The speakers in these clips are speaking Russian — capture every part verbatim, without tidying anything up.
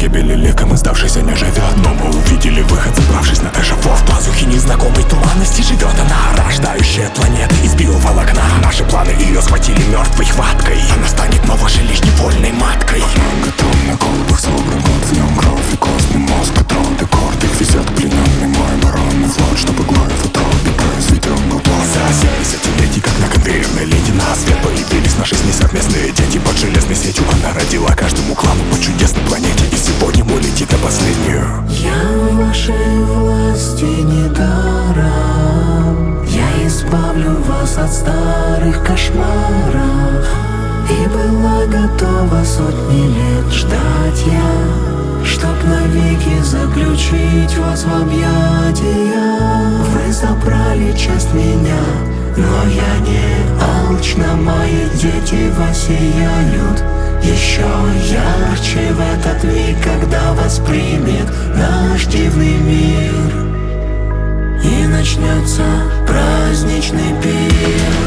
гибели ликом и сдавшийся не живет. Но мы увидели выход, забравшись на эшафот. В пазухе незнакомой туманности живет она, рождающая планеты из биоволокна. Наши планы ее схватили мертвой хваткой. Она станет новой же лишь невольной маткой. Готов на колбах собран год, в нем кровь и костный мозг. Патроны, корды везет плененный мой оборонный флот, чтобы глоя в утробе произведен был план. За семь десятилетий, как на конвейерной ленте, на свет появились наши с ней совместные дети. Под железной сетью она родила каждому клану по чудесной планете. И сегодня мой летит на последнюю. Я в вашей власти недаром. Я избавлю вас от старых кошмаров. И была готова сотни лет ждать я, чтоб навеки заключить вас в объятия. Вы забрали часть меня, но я не алчна. Мои дети воссияют еще ярче в этот миг, когда воспримет наш дивный мир. И начнется праздничный пир.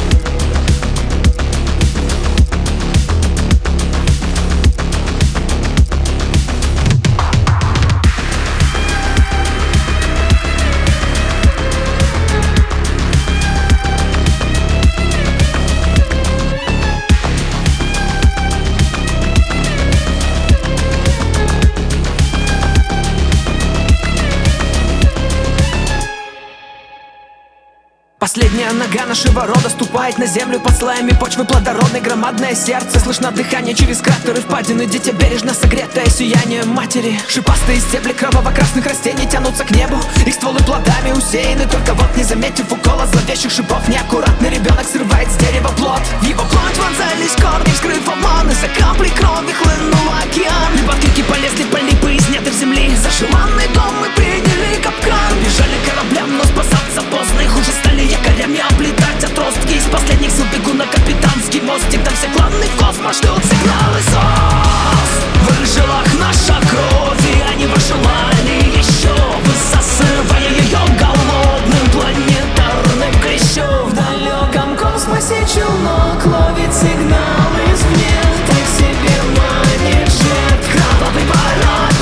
Последняя нога нашего рода ступает на землю под слоями почвы плодородной. Громадное сердце, слышно дыхание через кратеры впадины. Дитя бережно согретое сияние матери. Шипастые стебли кроваво-красных растений тянутся к небу. Их стволы плодами усеяны, только вот не заметив укола зловещих шипов. Неаккуратный ребенок срывает с дерева плод. В его плоть вонзались корни, вскрыв обман. Из-за капли крови хлынул океан. Липотки полезли по липы из недр земли. За желанный дом мы приняли капкан. Бежали кораблям, но спасаться поздно. Их уже стали якорями оплетать отростки. Из последних сил бегу на капитанский мостик. Там все кланы в космос шлют сигналы СОС. В их жилах наша кровь, и они ваши лани еще, высасывая ее голодным планетарным клещом. В далеком космосе челнок ловит сигналы извне. Так себе манит жертв кровавый парад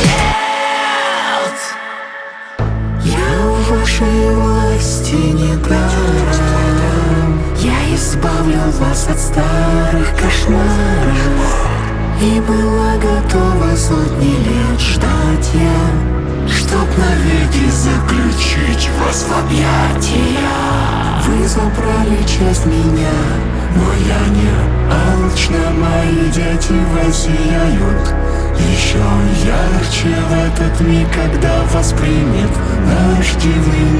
планет. Я в вашей власти недаром. Я избавлю вас от старых кошмаров. И была готова сотни лет ждать я, чтоб навеки заключить вас в объятия. Вы забрали часть меня, но я не алчна. Мои дети воссияют еще ярче в этот миг, когда воспримет наш дивный